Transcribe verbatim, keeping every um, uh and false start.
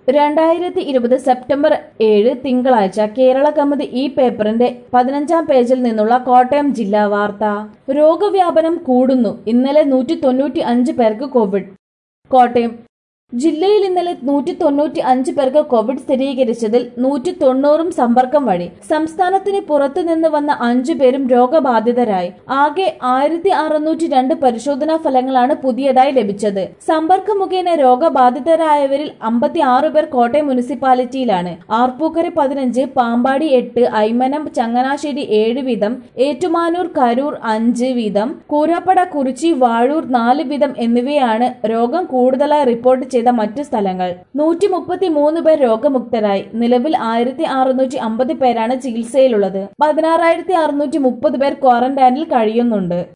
രണ്ടായിരത്തി ഇരുപത് സെപ്റ്റംബർ ഏഴ് തിങ്കളാഴ്ച കേരള കൗമുദി ഈ പേപ്പറിന്റെ പതിനഞ്ചാം പേജിൽ നിന്നുള്ള കോട്ടയം ജില്ലാ വാർത്ത. രോഗവ്യാപനം കൂടുന്നു, ഇന്നലെ നൂറ്റി തൊണ്ണൂറ്റി അഞ്ച് പേർക്ക് കോവിഡ്. കോട്ടയം ജില്ലയിൽ ഇന്നലെ നൂറ്റി തൊണ്ണൂറ്റി അഞ്ച് പേർക്ക് കോവിഡ് സ്ഥിരീകരിച്ചതിൽ നൂറ്റി തൊണ്ണൂറും സമ്പർക്കം വഴി. സംസ്ഥാനത്തിന് പുറത്തു നിന്ന് വന്ന അഞ്ചു പേരും രോഗബാധിതരായി. ആകെ ആയിരത്തി അറുന്നൂറ്റി രണ്ട് പരിശോധനാ ഫലങ്ങളാണ് പുതിയതായി ലഭിച്ചത്. സമ്പർക്കം മുഖേന രോഗബാധിതരായവരിൽ അമ്പത്തി ആറ് പേർ കോട്ടയം മുനിസിപ്പാലിറ്റിയിലാണ്. ആർപ്പൂക്കര പതിനഞ്ച്, പാമ്പാടി എട്ട്, ഐമനം, ചങ്ങനാശ്ശേരി ഏഴ് വീതം, ഏറ്റുമാനൂർ, കരൂർ അഞ്ച് വീതം, കൂരാപ്പട, കുറിച്ചി, വാഴൂർ നാല് വീതം എന്നിവയാണ് രോഗം കൂടുതലായി റിപ്പോർട്ട് ചെയ്ത മറ്റു സ്ഥലങ്ങൾ. നൂറ്റി മുപ്പത്തി മൂന്ന് പേർ രോഗമുക്തരായി. നിലവിൽ ആയിരത്തി അറുന്നൂറ്റി അമ്പത് പേരാണ് ചികിത്സയിലുള്ളത്. പതിനാറായിരത്തി അറുന്നൂറ്റി മുപ്പത് പേർ ക്വാറന്റൈനിൽ കഴിയുന്നുണ്ട്.